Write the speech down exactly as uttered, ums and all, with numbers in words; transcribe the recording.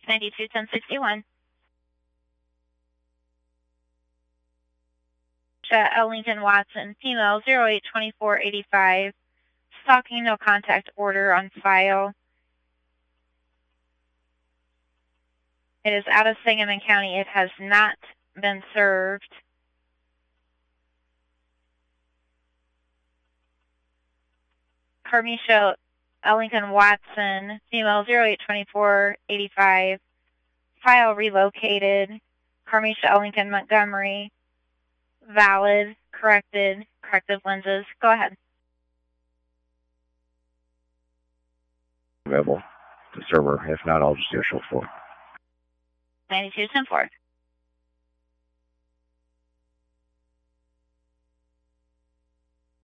ninety-two ten sixty-one. L. Lincoln Watson, female, zero eight twenty-four eighty-five. Stalking, no contact order on file. It is out of Sangamon County. It has not been served. Carmisha L. Lincoln Watson, female, zero eight twenty-four eighty-five. File relocated. Carmisha L. Lincoln Montgomery, valid, corrected, corrective lenses. Go ahead. Available to server. If not, I'll just do a show four. ninety-two ten four.